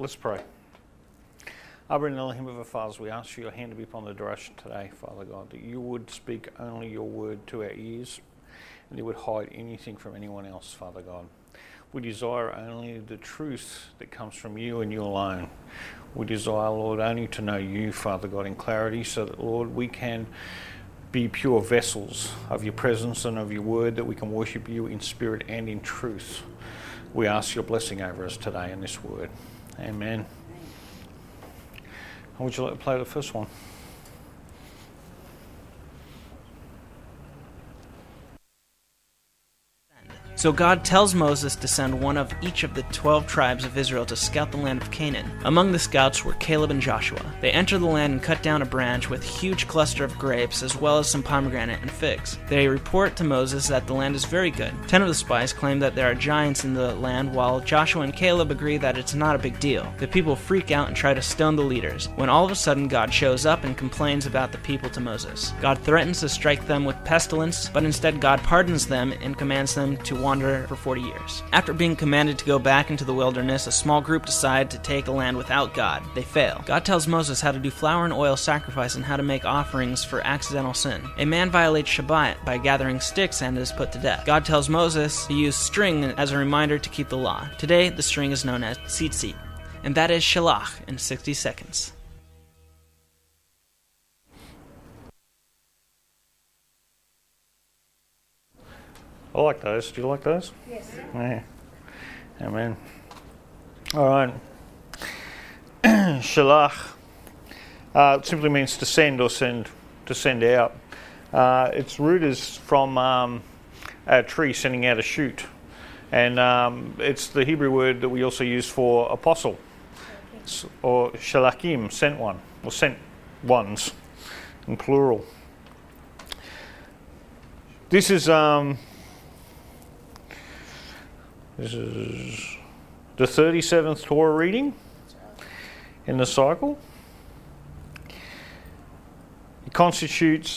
Let's pray. Abba and Elohim of our fathers, we ask for your hand to be upon the direction today, Father God, that you would speak only your word to our ears and you would hide anything from anyone else, Father God. We desire only the truth that comes from you and you alone. We desire, Lord, only to know you, Father God, in clarity so that, Lord, we can be pure vessels of your presence and of your word, that we can worship you in spirit and in truth. We ask your blessing over us today in this word. Amen. Would you like to play the first one? So God tells Moses to send one of each of the 12 tribes of Israel to scout the land of Canaan. Among the scouts were Caleb and Joshua. They enter the land and cut down a branch with a huge cluster of grapes, as well as some pomegranate and figs. They report to Moses that the land is very good. 10 of the spies claim that there are giants in the land, while Joshua and Caleb agree that it's not a big deal. The people freak out and try to stone the leaders, when all of a sudden God shows up and complains about the people to Moses. God threatens to strike them with pestilence, but instead God pardons them and commands them to wander for 40 years. After being commanded to go back into the wilderness, a small group decide to take a land without God. They fail. God tells Moses how to do flour and oil sacrifice and how to make offerings for accidental sin. A man violates Shabbat by gathering sticks and is put to death. God tells Moses to use string as a reminder to keep the law. Today, the string is known as tzitzit, and that is shalach in 60 seconds. I like those. Do you like those? Yes. Yeah. Amen. All right. Shalach simply means to send or to send out. Its root is from a tree sending out a shoot. And it's the Hebrew word that we also use for apostle. Or shalakim, sent one. Or sent ones in plural. This is the 37th Torah reading in the cycle. It constitutes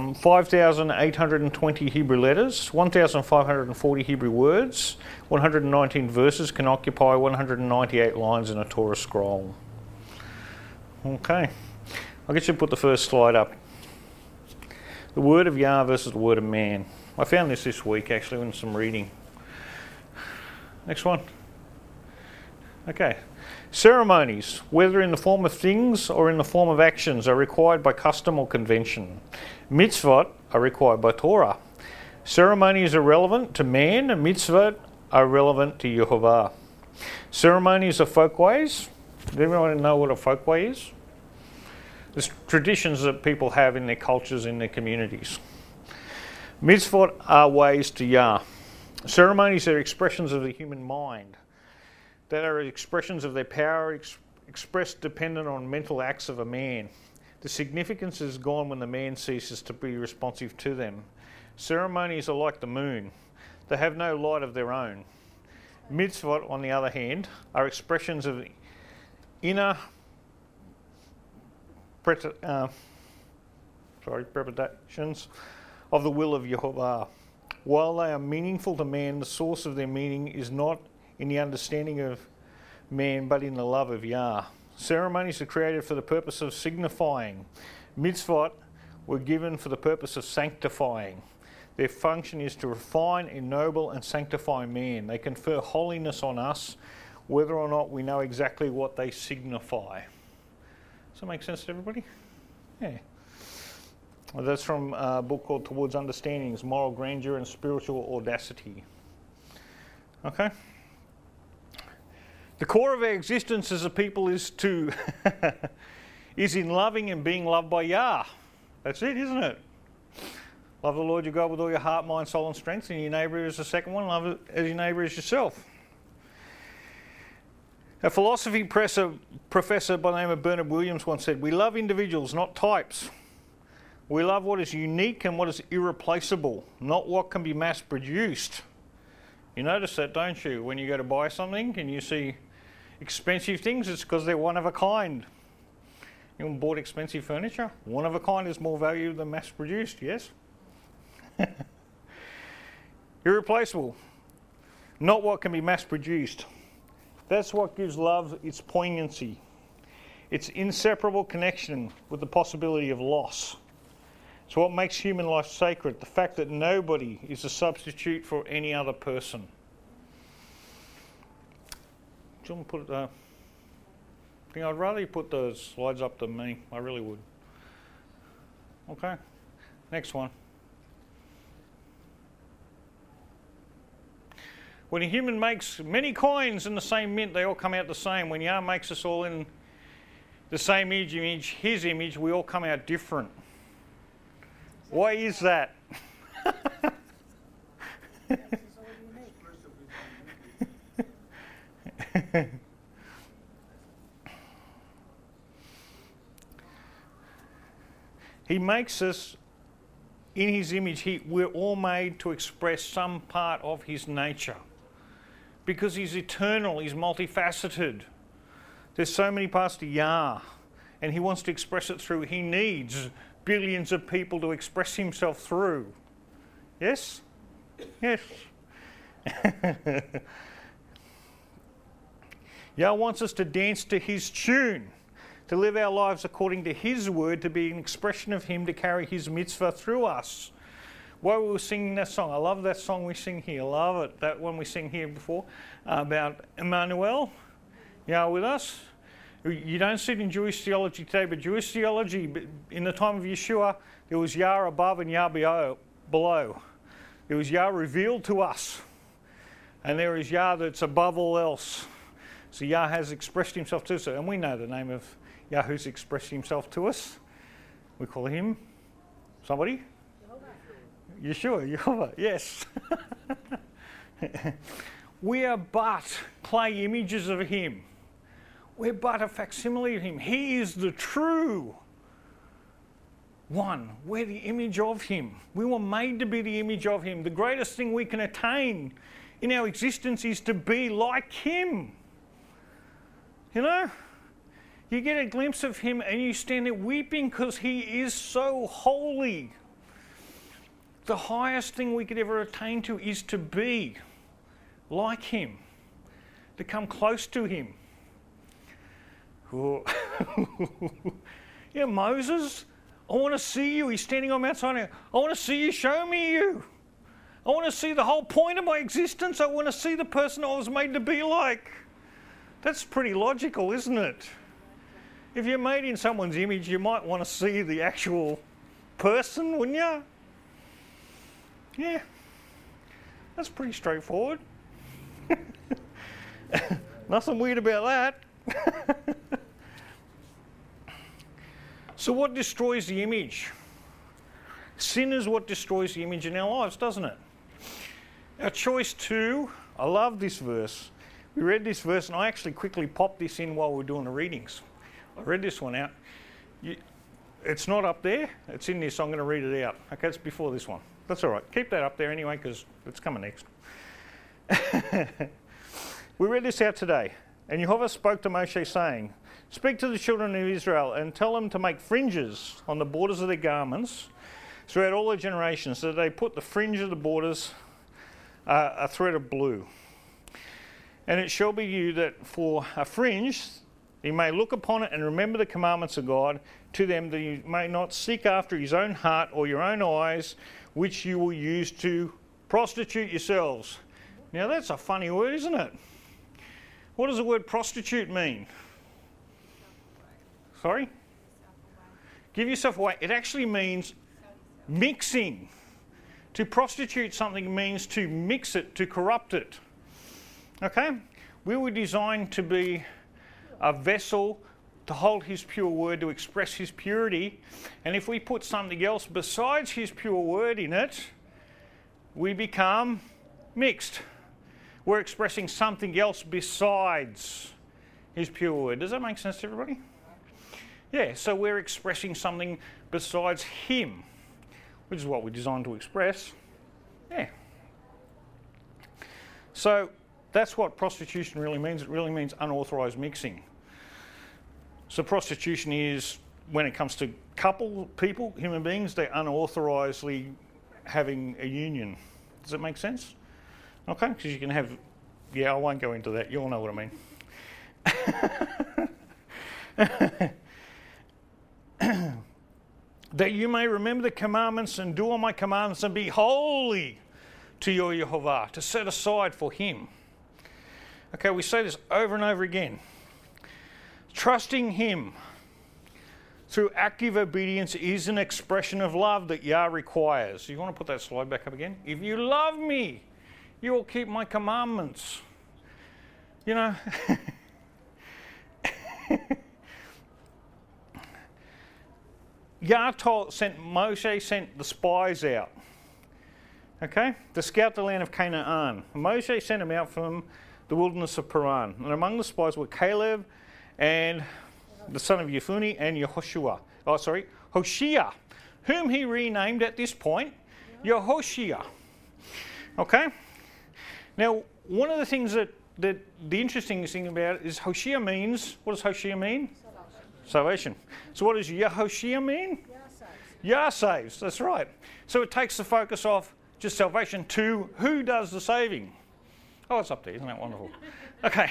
5,820 Hebrew letters, 1,540 Hebrew words, 119 verses, can occupy 198 lines in a Torah scroll. Okay, I'll get you to put the first slide up. The word of Yah versus the word of man. I found this week actually in some reading. Next one. Okay. Ceremonies, whether in the form of things or in the form of actions, are required by custom or convention. Mitzvot are required by Torah. Ceremonies are relevant to man, and mitzvot are relevant to Yehovah. Ceremonies are folkways. Does everyone know what a folkway is? It's traditions that people have in their cultures, in their communities. Mitzvot are ways to Yah. Ceremonies are expressions of the human mind that are expressions of their power expressed dependent on mental acts of a man. The significance is gone when the man ceases to be responsive to them. Ceremonies are like the moon. They have no light of their own. Mitzvot, on the other hand, are expressions of inner preparations of the will of Yehovah. While they are meaningful to man, the source of their meaning is not in the understanding of man, but in the love of Yah. Ceremonies are created for the purpose of signifying. Mitzvot were given for the purpose of sanctifying. Their function is to refine, ennoble, and sanctify man. They confer holiness on us, whether or not we know exactly what they signify. Does that make sense to everybody? Yeah. Well, that's from a book called Towards Understandings, Moral Grandeur and Spiritual Audacity. Okay? The core of our existence as a people is in loving and being loved by Yah. That's it, isn't it? Love the Lord your God with all your heart, mind, soul and strength, and your neighbour is the second one. Love it as your neighbour as yourself. A philosophy professor by the name of Bernard Williams once said, "We love individuals, not types. We love what is unique and what is irreplaceable, not what can be mass-produced." You notice that, don't you? When you go to buy something and you see expensive things, it's because they're one of a kind. Anyone bought expensive furniture? One of a kind is more value than mass-produced, yes? Irreplaceable, not what can be mass-produced. That's what gives love its poignancy. Its inseparable connection with the possibility of loss. It's what makes human life sacred, the fact that nobody is a substitute for any other person. Do you want to put it, I'd rather you put those slides up than me. I really would. Okay, next one. When a human makes many coins in the same mint, they all come out the same. When Yah makes us all in the same image, his image, we all come out different. Why is that? He makes us in his image. We're all made to express some part of his nature. Because he's eternal, he's multifaceted. There's so many parts to Yah, and he wants to express it through. He needs billions of people to express himself through. Yes? Yes. Yah wants us to dance to his tune, to live our lives according to his word, to be an expression of him, to carry his mitzvah through us. While we were singing that song, I love that song we sing here, I love it, that one we sing here before, about Emmanuel, Yah with us. You don't see it in Jewish theology today, but Jewish theology, in the time of Yeshua, there was Yah above and Yah below. There was Yah revealed to us, and there is Yah that's above all else. So Yah has expressed himself to us, and we know the name of Yah who's expressed himself to us. We call him somebody? Yehovah, yes. We are but clay images of him. We're but a facsimile of him. He is the true one. We're the image of him. We were made to be the image of him. The greatest thing we can attain in our existence is to be like him. You know? You get a glimpse of him and you stand there weeping because he is so holy. The highest thing we could ever attain to is to be like him, to come close to him. Yeah, Moses, I want to see you. He's standing on Mount Sinai. I want to see you. Show me you. I want to see the whole point of my existence. I want to see the person I was made to be like. That's pretty logical, isn't it? If you're made in someone's image, you might want to see the actual person, wouldn't you? Yeah, that's pretty straightforward. Nothing weird about that. So what destroys the image? Sin is what destroys the image in our lives, doesn't it? Our choice to, I love this verse. We read this verse and I actually quickly popped this in while we were doing the readings. I read this one out. It's not up there, it's in this, so I'm going to read it out. Okay, it's before this one. That's all right. Keep that up there anyway because it's coming next. We read this out today. And Jehovah spoke to Moshe saying, "Speak to the children of Israel and tell them to make fringes on the borders of their garments throughout all their generations, so that they put the fringe of the borders a thread of blue. And it shall be you that for a fringe you may look upon it and remember the commandments of God to them, that you may not seek after his own heart or your own eyes, which you will use to prostitute yourselves." Now that's a funny word, isn't it? What does the word prostitute mean? Sorry? Give yourself away. It actually means mixing. To prostitute something means to mix it, to corrupt it. Okay? We were designed to be a vessel to hold his pure word, to express his purity. And if we put something else besides his pure word in it, we become mixed. We're expressing something else besides his pure word. Does that make sense to everybody? Yeah, so we're expressing something besides him, which is what we're designed to express. Yeah. So that's what prostitution really means. It really means unauthorised mixing. So prostitution is, when it comes to people, human beings, they're unauthorisedly having a union. Does that make sense? Okay, because you can have, I won't go into that. You all know what I mean. that you may remember the commandments and do all my commandments and be holy to your Yehovah, to set aside for him. Okay, we say this over and over again. Trusting him through active obedience is an expression of love that Yah requires. You want to put that slide back up again? If you love me, you will keep my commandments. You know, Yah Moshe sent the spies out, okay, to scout the land of Canaan. Moshe sent them out from the wilderness of Paran. And among the spies were Caleb and the son of Yefunni and Hoshea, whom he renamed at this point Yehoshua. Okay? Now, one of the things that the interesting thing about it is Hoshea means, what does Hoshea mean? Salvation. So what does Yehoshua mean? Yah saves, that's right. So it takes the focus off just salvation to who does the saving. Oh, it's up there, isn't that wonderful? Okay.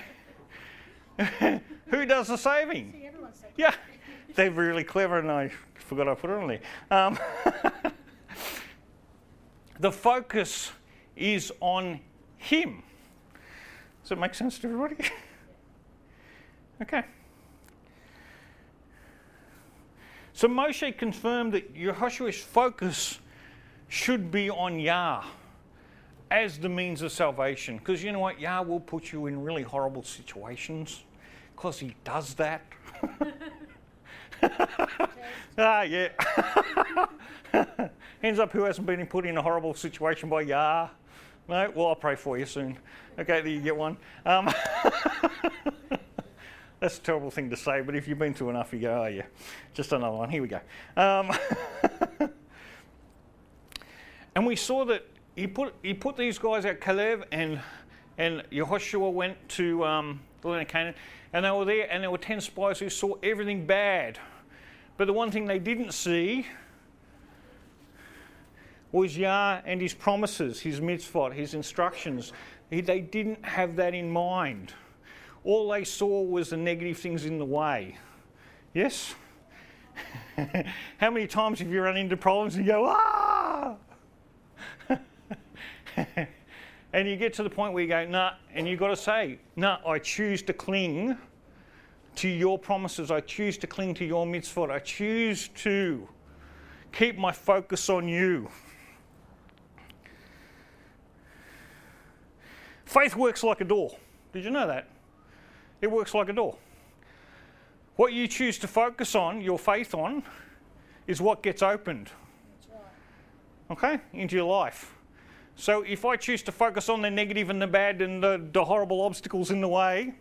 Who does the saving? Yeah, they're really clever and I forgot I put it on there. The focus is on him. Does it make sense to everybody? Okay. So Moshe confirmed that Yehoshua's focus should be on Yah as the means of salvation. Because you know what? Yah will put you in really horrible situations because he does that. Yeah. Hands up who hasn't been put in a horrible situation by Yah. No? Well, I'll pray for you soon. Okay, there you get one. That's a terrible thing to say, but if you've been through enough, you go, oh yeah, just another one. Here we go. And we saw that he put these guys out, Caleb and Yehoshua went to the land of Canaan, and they were there, and there were 10 spies who saw everything bad. But the one thing they didn't see was Yah and his promises, his mitzvot, his instructions. They didn't have that in mind. All they saw was the negative things in the way. Yes? How many times have you run into problems and you go, ah! And you get to the point where you go, nah, and you've got to say, nah, I choose to cling to your promises. I choose to cling to your mitzvot. I choose to keep my focus on you. Faith works like a door. Did you know that? It works like a door. What you choose to focus on, your faith on, is what gets opened. That's right. Okay? Into your life. So if I choose to focus on the negative and the bad and the horrible obstacles in the way,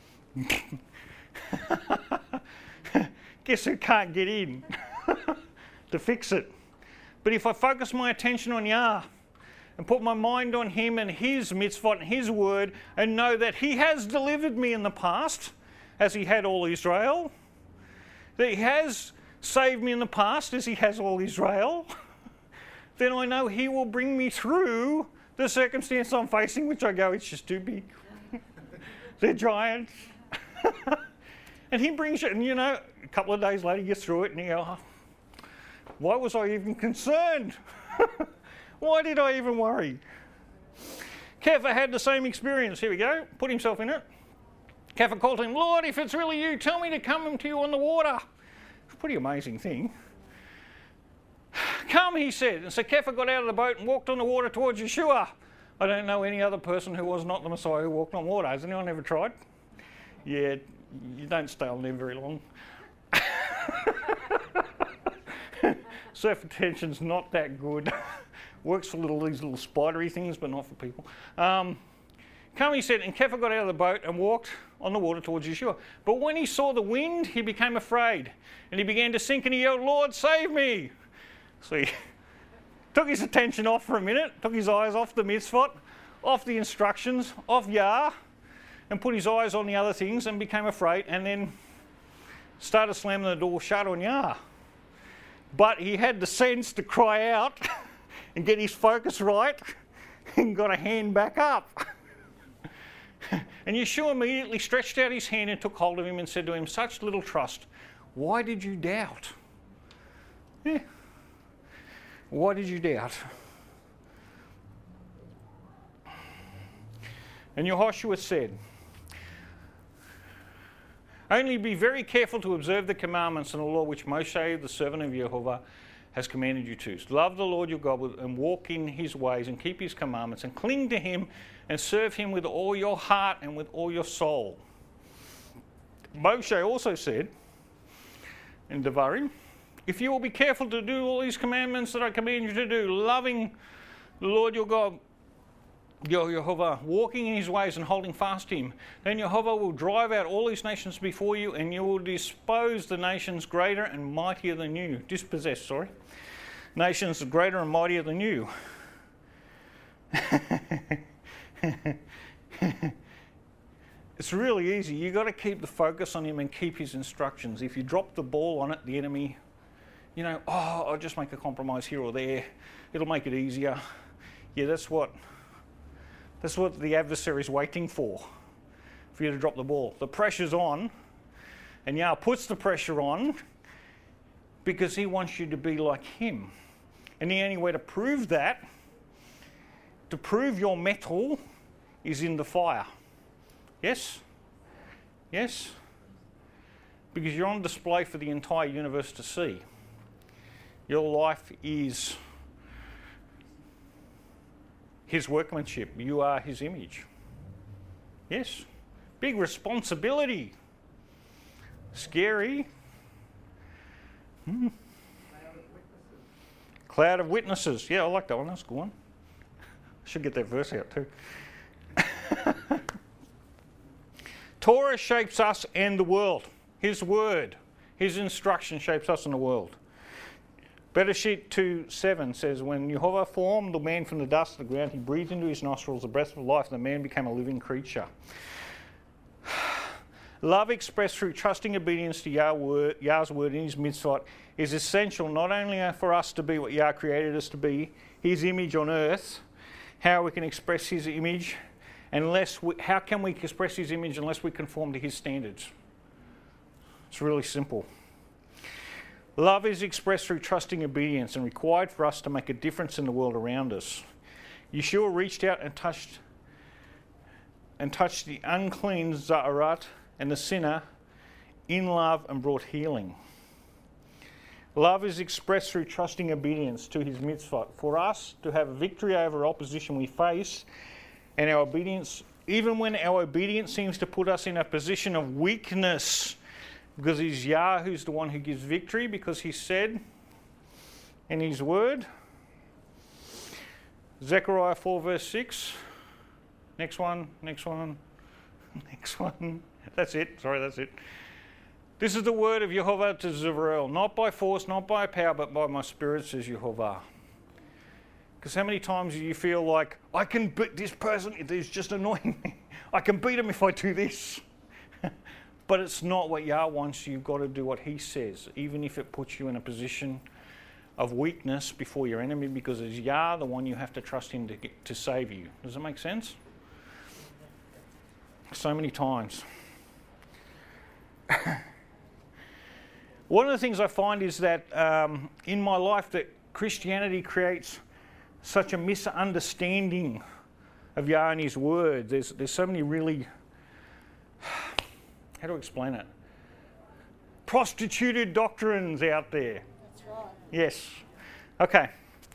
guess who can't get in to fix it? But if I focus my attention on Yah and put my mind on him and his mitzvot and his word and know that he has delivered me in the past, as he had all Israel, that he has saved me in the past as he has all Israel, then I know he will bring me through the circumstance I'm facing, which I go, it's just too big. They're giants. And he brings it, and you know, a couple of days later you get through it and you go, oh, why was I even concerned? Why did I even worry? Kepha had the same experience. Here we go. Put himself in it. Kepha called him, Lord, if it's really you, tell me to come to you on the water. It's a pretty amazing thing. Come, he said. And so Kepha got out of the boat and walked on the water towards Yeshua. I don't know any other person who was not the Messiah who walked on water. Has anyone ever tried? Yeah, you don't stay on there very long. Surf tension's not that good. Works for these little spidery things, but not for people. Come, he said, and Kepha got out of the boat and walked on the water towards Yeshua. But when he saw the wind, he became afraid, and he began to sink, and he yelled, Lord, save me! So he took his attention off for a minute, took his eyes off the mitzvot, off the instructions, off Yah, and put his eyes on the other things and became afraid, and then started slamming the door shut on Yah. But he had the sense to cry out and get his focus right and got a hand back up. And Yeshua immediately stretched out his hand and took hold of him and said to him, such little trust, why did you doubt? Yeah. Why did you doubt? And Yehoshua said, only be very careful to observe the commandments and the law which Moshe, the servant of Jehovah, has commanded you to. Love the Lord your God and walk in his ways and keep his commandments and cling to him and serve him with all your heart and with all your soul. Moshe also said in Devarim, if you will be careful to do all these commandments that I command you to do, loving the Lord your God, your Jehovah, walking in his ways and holding fast to him, then Jehovah will drive out all these nations before you, and you will dispose the nations greater and mightier than you. Nations greater and mightier than you. It's really easy. You've got to keep the focus on him and keep his instructions. If you drop the ball on it, the enemy, I'll just make a compromise here or there. It'll make it easier. Yeah, that's what the adversary's waiting for you to drop the ball. The pressure's on, and Yah puts the pressure on because he wants you to be like him. And the only way to prove that, to prove your mettle, is in the fire. Yes? Yes? Because you're on display for the entire universe to see. Your life is his workmanship. You are his image. Yes? Big responsibility. Scary. Cloud of witnesses. Yeah, I like that one. That's a good one. I should get that verse out too. Torah shapes us and the world. His word, his instruction shapes us and the world. Bereshit 2:7 says, when Jehovah formed the man from the dust of the ground, he breathed into his nostrils the breath of life, and the man became a living creature. Love expressed through trusting obedience to Yah's word in his mitzvot is essential not only for us to be what Yah created us to be, his image on earth, how we can express his image, how can we express his image unless we conform to his standards? It's really simple. Love is expressed through trusting obedience and required for us to make a difference in the world around us. Yeshua reached out and touched the unclean Za'arat and the sinner in love and brought healing. Love is expressed through trusting obedience to his mitzvot. For us to have victory over opposition we face, and our obedience, even when our obedience seems to put us in a position of weakness, because it's Yah who's the one who gives victory, because he said in his word, Zechariah 4 verse 6, next one. That's it. This is the word of Jehovah to Zerubbabel, not by force, not by power, but by my spirit, says Jehovah. Because how many times do you feel like, I can beat this person, he's just annoying me. I can beat him if I do this. But it's not what Yah wants. You've got to do what he says, even if it puts you in a position of weakness before your enemy, because it's Yah the one you have to trust him to save you. Does that make sense? So many times. One of the things I find is that in my life that Christianity creates such a misunderstanding of Yah and his word. There's so many really, how do I explain it? Prostituted doctrines out there. That's right. Yes. Okay.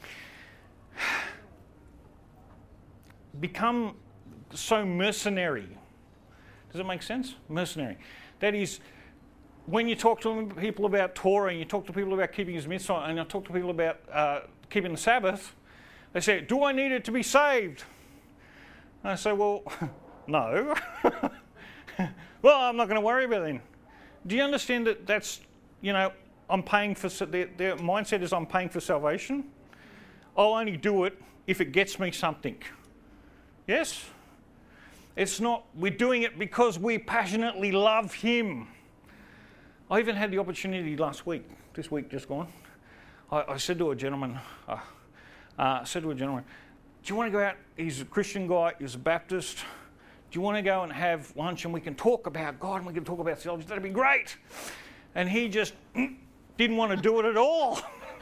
Become so mercenary. Does it make sense? Mercenary. That is, when you talk to people about Torah and you talk to people about keeping his mitzvah and I talk to people about keeping the Sabbath, they say, do I need it to be saved? And I say, well, no. Well, I'm not going to worry about it then. Do you understand that that's, I'm paying for, their mindset is I'm paying for salvation? I'll only do it if it gets me something. Yes? It's not, we're doing it because we passionately love him. I even had the opportunity this week just gone, I said to a gentleman, do you want to go out? He's a Christian guy, he's a Baptist. Do you want to go and have lunch and we can talk about God and we can talk about theology? That'd be great. And he just didn't want to do it at all.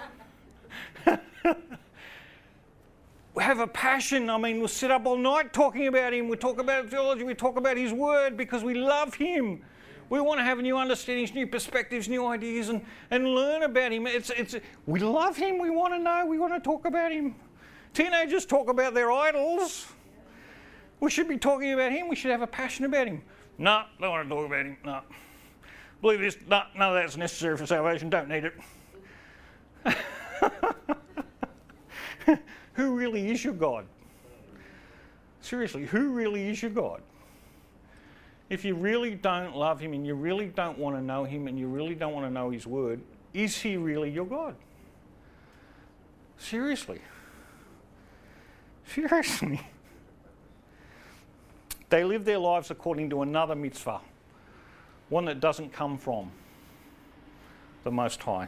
We have a passion. I mean, we'll sit up all night talking about him. We talk about theology. We talk about his word because we love him. We want to have new understandings, new perspectives, new ideas, and learn about him. We love him. We want to know. We want to talk about him. Teenagers talk about their idols. We should be talking about him. We should have a passion about him. No, don't want to talk about him. No. Believe this. No, none of that's necessary for salvation. Don't need it. Who really is your God? Seriously, who really is your God? If you really don't love him and you really don't want to know him and you really don't want to know his word, is he really your God? Seriously. Seriously. They live their lives according to another mitzvah, one that doesn't come from the Most High.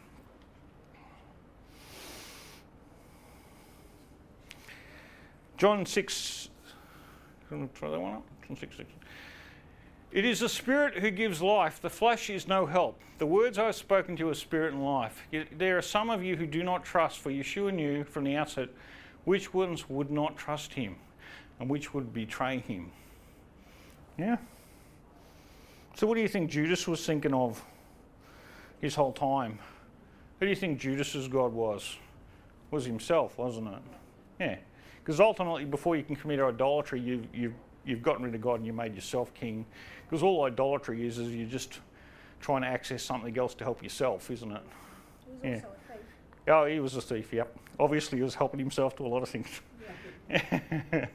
John 6, try that one up? John 6. It is the Spirit who gives life. The flesh is no help. The words I have spoken to you are spirit and life. Yet there are some of you who do not trust, for Yeshua knew from the outset which ones would not trust him and which would betray him. Yeah? So what do you think Judas was thinking of his whole time? Who do you think Judas's God was? It was himself, wasn't it? Yeah. Because ultimately, before you can commit idolatry, you've gotten rid of God and you made yourself king. Because all idolatry is you're just trying to access something else to help yourself, isn't it? He was also a thief. Oh, he was a thief, yep. Obviously, he was helping himself to a lot of things. Yeah.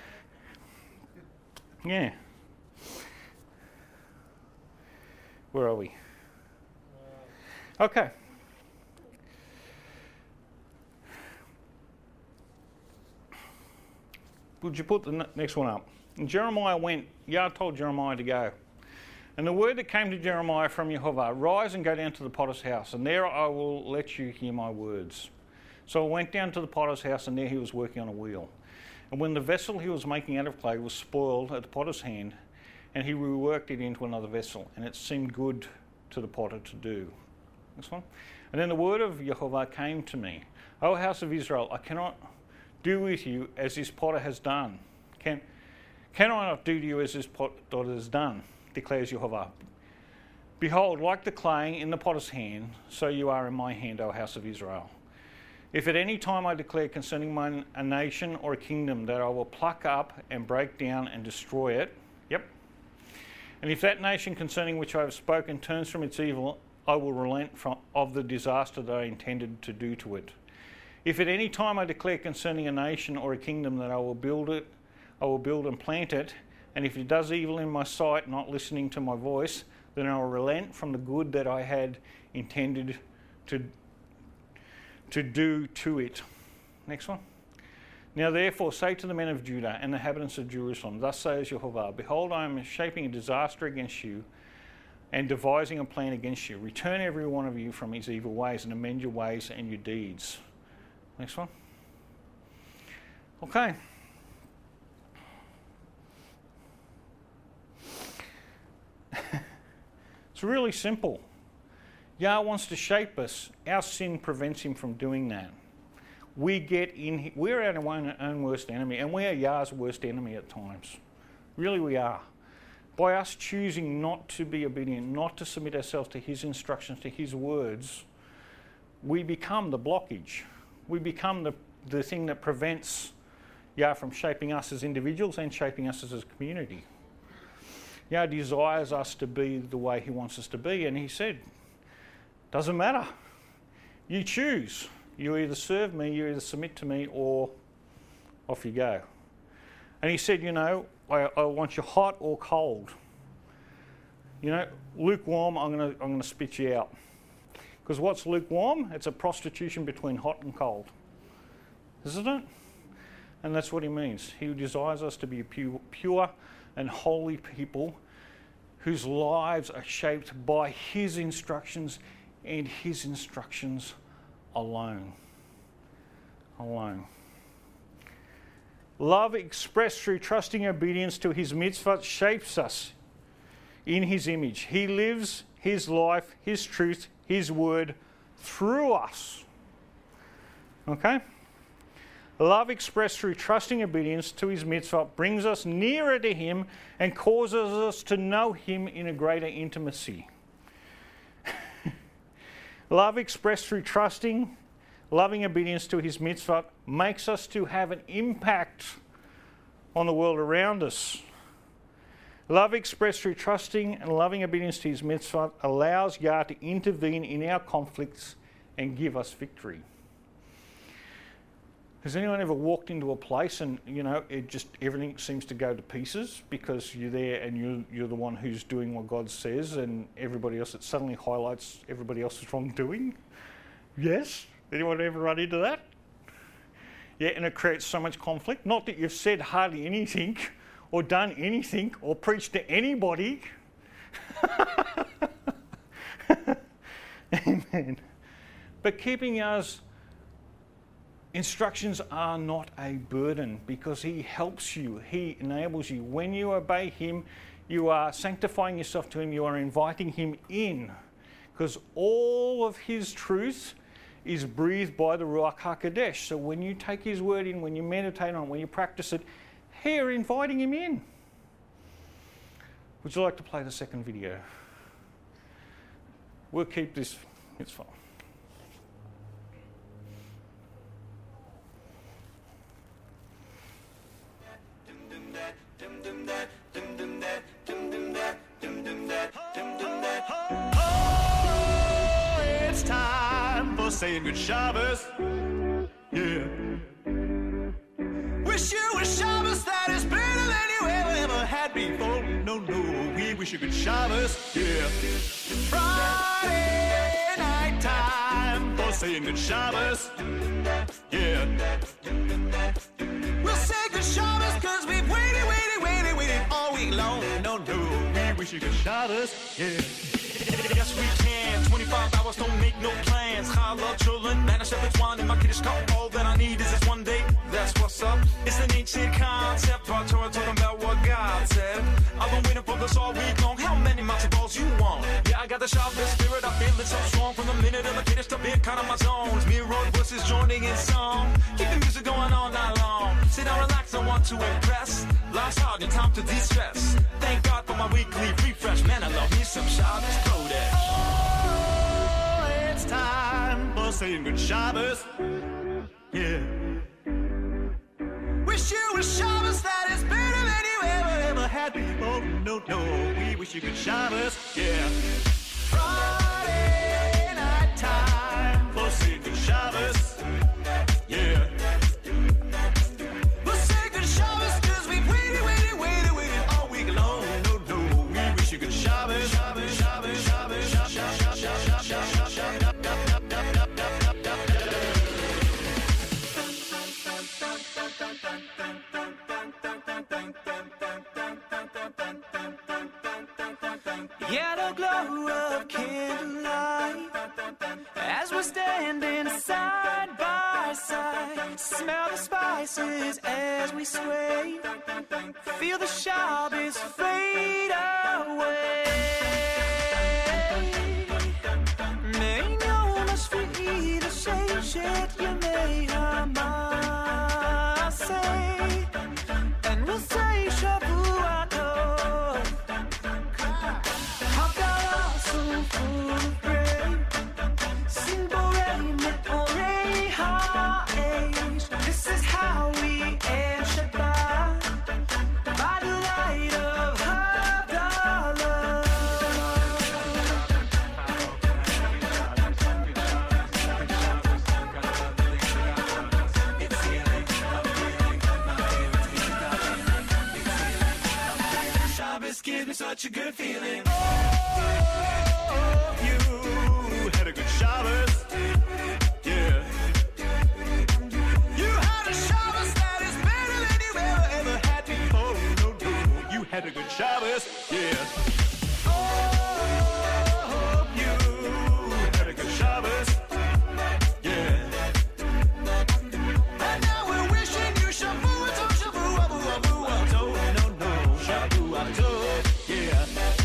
Yeah. Where are we? Okay. Would you put the next one up? And Jeremiah went, Yah told Jeremiah to go. And the word that came to Jeremiah from Jehovah, rise and go down to the potter's house, and there I will let you hear my words. So I went down to the potter's house, and there he was working on a wheel. And when the vessel he was making out of clay was spoiled at the potter's hand, and he reworked it into another vessel, and it seemed good to the potter to do. This one. And then the word of Jehovah came to me, O house of Israel, I cannot do with you as this potter has done. Can I not do to you as this potter has done, declares Jehovah. Behold, like the clay in the potter's hand, so you are in my hand, O house of Israel. If at any time I declare concerning a nation or a kingdom that I will pluck up and break down and destroy it, yep. And if that nation concerning which I have spoken turns from its evil, I will relent of the disaster that I intended to do to it. If at any time I declare concerning a nation or a kingdom that I will build and plant it, and if it does evil in my sight, not listening to my voice, then I will relent from the good that I had intended to do to it. Next one. Now therefore say to the men of Judah and the inhabitants of Jerusalem, thus says Jehovah, behold, I am shaping a disaster against you and devising a plan against you. Return every one of you from his evil ways and amend your ways and your deeds. Next one. Okay. It's really simple. Yah wants to shape us. Our sin prevents him from doing that. We're our own worst enemy, and we are Yah's worst enemy at times. Really we are. By us choosing not to be obedient, not to submit ourselves to his instructions, to his words, we become the blockage. We become the thing that prevents Yah from shaping us as individuals and shaping us as a community. Yah desires us to be the way he wants us to be, and he said, doesn't matter. You choose. You either serve me, you either submit to me, or off you go. And he said, I want you hot or cold. Lukewarm, I'm going to spit you out. Because what's lukewarm? It's a prostitution between hot and cold. Isn't it? And that's what he means. He desires us to be a pure and holy people whose lives are shaped by his instructions and his instructions alone. Alone. Love expressed through trusting obedience to his mitzvot shapes us in his image. He lives his life, his truth, his word through us. Okay? Love expressed through trusting obedience to his mitzvot brings us nearer to him and causes us to know him in a greater intimacy. Love expressed through trusting, loving obedience to his mitzvot makes us to have an impact on the world around us. Love expressed through trusting and loving obedience to his mitzvot allows Yah to intervene in our conflicts and give us victory. Has anyone ever walked into a place and, it just everything seems to go to pieces because you're there and you're the one who's doing what God says and everybody else, it suddenly highlights everybody else's wrongdoing? Yes? Anyone ever run into that? Yeah, and it creates so much conflict. Not that you've said hardly anything or done anything or preached to anybody. Amen. But keeping us instructions are not a burden because he helps you, he enables you. When you obey him, you are sanctifying yourself to him, you are inviting him in because all of his truth is breathed by the Ruach HaKodesh. So when you take his word in, when you meditate on it, when you practice it, you're inviting him in. Would you like to play the second video? We'll keep this, it's fine. It's time for saying good Shabbos. Yeah. Wish you a Shabbos that is better than you ever had before. No, we wish you good Shabbos. Yeah. Friday night time for saying good Shabbos. Yeah. We'll say good Shabbos cause we've waited all week long. No, we wish you good Shabbos. Yeah. Yes, we can. 25 hours, don't make no plans. I love children, man, I shepherd's wine in my kiddish cup. All that I need is this one day, that's what's up. It's an ancient concept, our Torah talking about what God said. I've been waiting for this all week long. How many matzo balls you want? Yeah, I got the Shabbos spirit, I feel it so strong. From the minute of my kiddish to being kind of my zones. Me and Roy voices joining in song. Keep the music going all night long. Sit down, relax, I want to impress. Life's hard and time to de-stress. Thank God for my weekly refresh. Man, I love me some Shabbos Kodesh. Oh, it's time for saying good Shabbos. Yeah. Wish you a Shabbos that is better than you ever had before. No, we wish you good Shabbos. Yeah. Friday night time for saying good Shabbos. Yeah. We'll say good Shabbos cause we've waited all week long. No, we wish you good Shabbos. Yeah, the glow of candlelight as we're standing side by side. Smell the spices as we sway. Feel the Shabbos fade away. Me'yon השביעי לששת ימי המעשה. And we'll say Shavua Tov. Havdalah so full of grace. Simborei me'orei ha'esh. This is how we end Shabbat. By the light of Havdalah. Shabbos gives me such a good feeling. Oh, you had a good Shabbos. Yeah. You had a Shabbos that is better than you ever had before. No, you had a good Shabbos. Yeah. Oh, you had a good Shabbos. Yeah. And now we're wishing you Shavuot Tov, tub, yeah.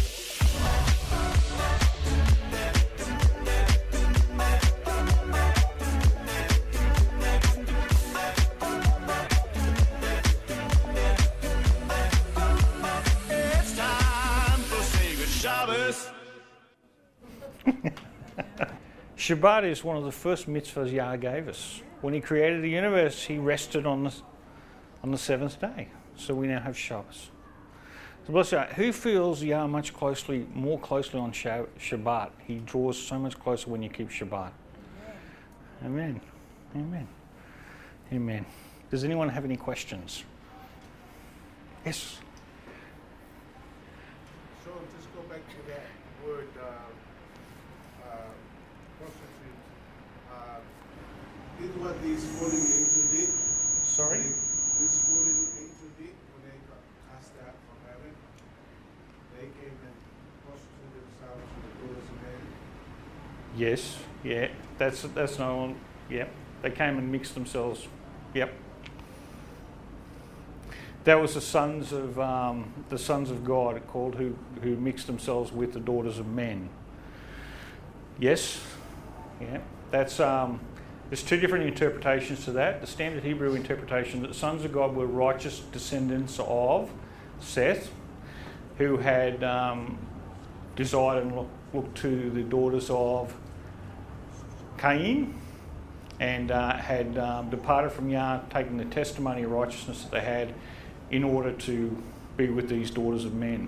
It's time for Sacred Shabbos. Shabbat is one of the first mitzvahs Yah gave us. When he created the universe, he rested on the seventh day. So we now have Shabbos. So bless you. Who feels Yah more closely on Shabbat? He draws so much closer when you keep Shabbat. Amen. Amen. Amen. Does anyone have any questions? Yes. So just go back to that word prostitute. Did what these fallen angels did? Sorry? These fallen angels did when they got cast out from heaven. They came and prostituted themselves to the daughters of men. Yes. Yeah. That's no one. Yep. They came and mixed themselves. Yep. That was the sons of God called who mixed themselves with the daughters of men. Yes. Yeah. That's there's two different interpretations to that. The standard Hebrew interpretation that the sons of God were righteous descendants of Seth, who had desired and looked to the daughters of Cain, and had departed from Yah, taking the testimony of righteousness that they had in order to be with these daughters of men.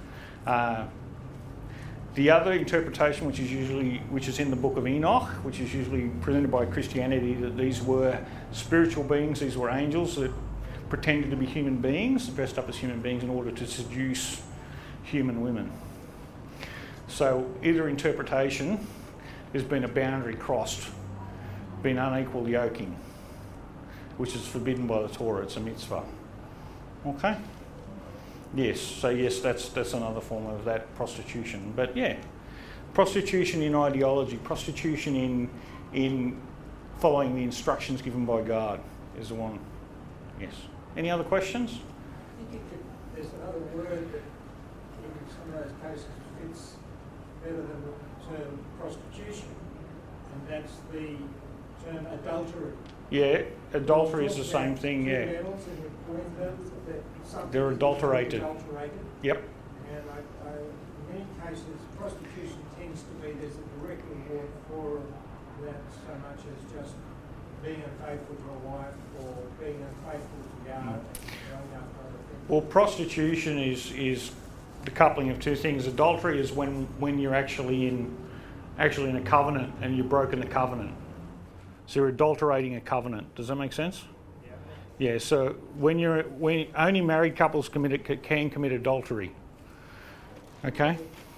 The other interpretation, which is in the book of Enoch, which is usually presented by Christianity, that these were spiritual beings, these were angels that pretended to be human beings, dressed up as human beings in order to seduce human women. So either interpretation, there's been a boundary crossed, been unequal yoking, which is forbidden by the Torah. It's a mitzvah. Okay? Yes, so yes, that's another form of that prostitution. But yeah, prostitution in ideology, prostitution in following the instructions given by God is the one. Yes. Any other questions? I think there's another word that in some of those cases fits better than the term prostitution, and that's the term adultery. Yeah, adultery is the same thing, yeah. They're adulterated. Yep. And in many cases, prostitution tends to be, there's a direct reward for that so much as just being unfaithful to a wife or being unfaithful to God and going after other things. Well, prostitution is the coupling of two things. Adultery is when you're actually in a covenant and you've broken the covenant. So you're adulterating a covenant. Does that make sense? Yeah. So when only married couples can commit adultery. Okay.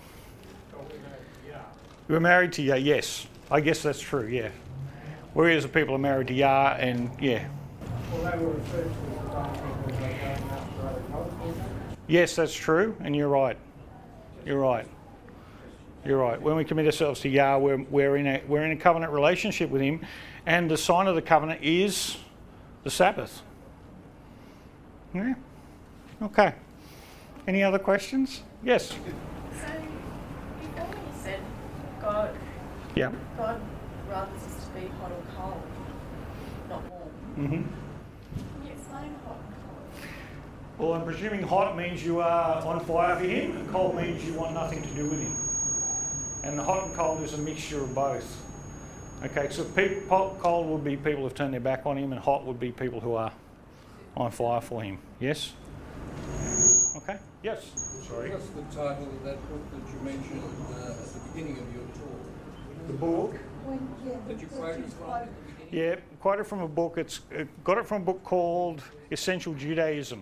We're married to Yah. Yes, I guess that's true. Yeah. Whereas the people are married to Yah, and yeah. Well, they were referred to as adultery because they go after other gods. Yes, that's true, and you're right. You're right. You're right. When we commit ourselves to Yah, we're in a covenant relationship with Him, and the sign of the covenant is the Sabbath. Yeah. Okay. Any other questions? Yes. So, before you said God rather us to be hot or cold, not warm. Mm-hmm. Can you explain hot and cold? Well, I'm presuming hot means you are on fire for Him, and cold means you want nothing to do with Him. And the hot and cold is a mixture of both. Okay, so cold would be people who've turned their back on Him, and hot would be people who are on fire for Him. Yes? Okay, yes. Sorry. What's the title of that book that you mentioned at the beginning of your talk? The book? That you quoted from? Yeah, quoted from a book. Got it from a book called Essential Judaism.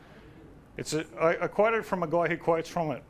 I quoted from a guy who quotes from it.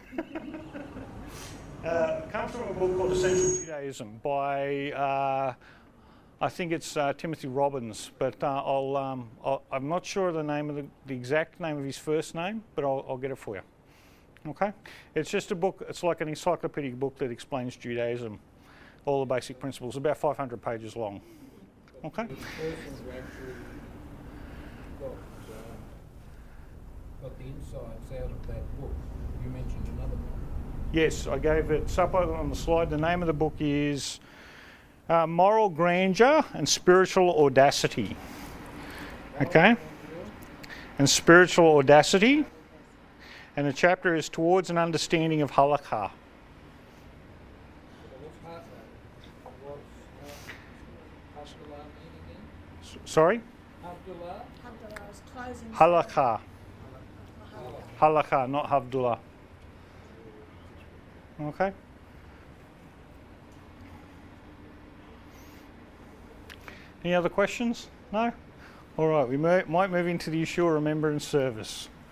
It comes from a book called Essential Judaism by, I think it's Timothy Robbins, but I'm not sure of the name of the exact name of his first name, but I'll get it for you. Okay? It's just a book, it's like an encyclopedic book that explains Judaism, all the basic principles, about 500 pages long. Okay? The person who actually got got the insights out of that book. You mentioned another book. Yes, I gave it up on the slide. The name of the book is Moral Grandeur and Spiritual Audacity. Okay? And Spiritual Audacity. And the chapter is Towards an Understanding of Halakha. Sorry? Abdullah's closing. Halakha. Halakha, not Havdullah. Okay? Any other questions? No? All right, we might move into the Yeshua Remembrance Service.